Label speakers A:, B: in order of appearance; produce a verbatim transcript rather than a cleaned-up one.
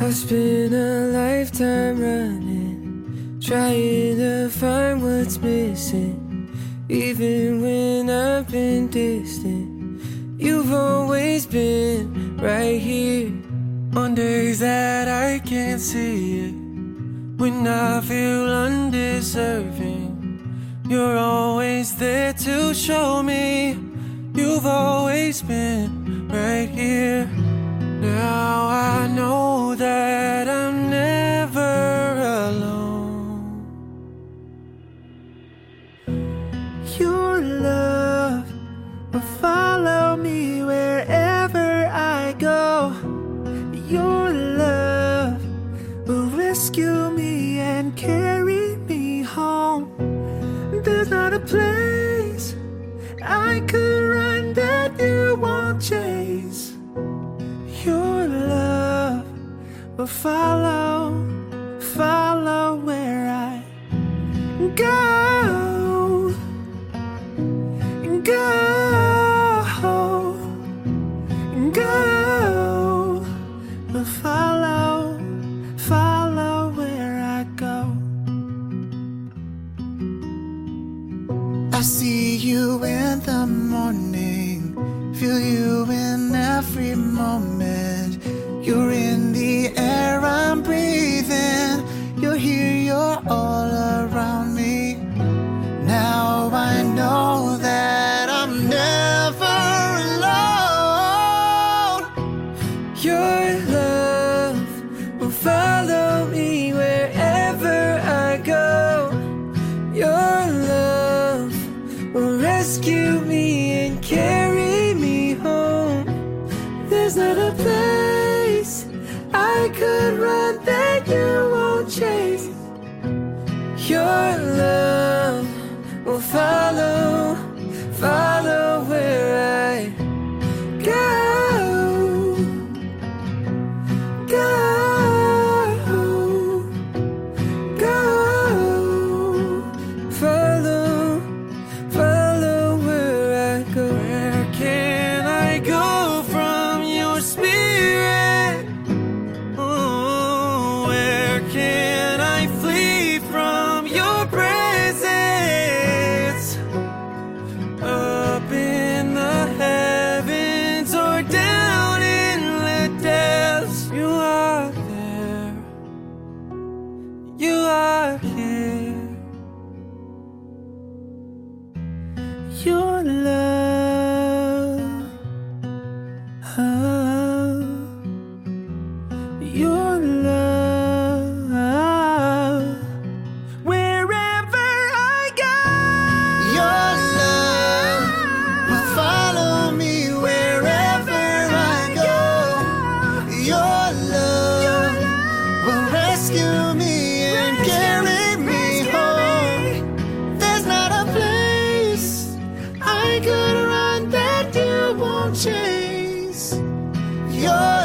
A: I've spent a lifetime running, trying to find what's missing. Even when I've been distant, you've always been right here. On days that I can't see it, when I feel undeserving, you're always there to show me. You've always been right here. Now I know that I'm never alone. Your love will follow me wherever I go. Your love will rescue me and carry me home. There's not a place I could run that you won't chase. Your love will follow, follow where I go, go, go. Will follow, follow where I go. I see you in the morning, feel you in every moment. You're in the air I'm breathing. You're here, you're all around me. Now I know that I'm never alone. Your love will follow me wherever I go. Your love will rescue me and carry me home. There's not a place I could run that you won't chase. Your love will follow, follow where I go, go, go. Follow, follow where I go. Where can I go from your spirit? Oh, where can I flee from your presence? Up in the heavens or down in the depths, you are there. You are here. Your love, oh, your love, wherever I go. Your love will follow me wherever I go. Your love will rescue me and carry me home. There's not a place I could run that you won't chase. Your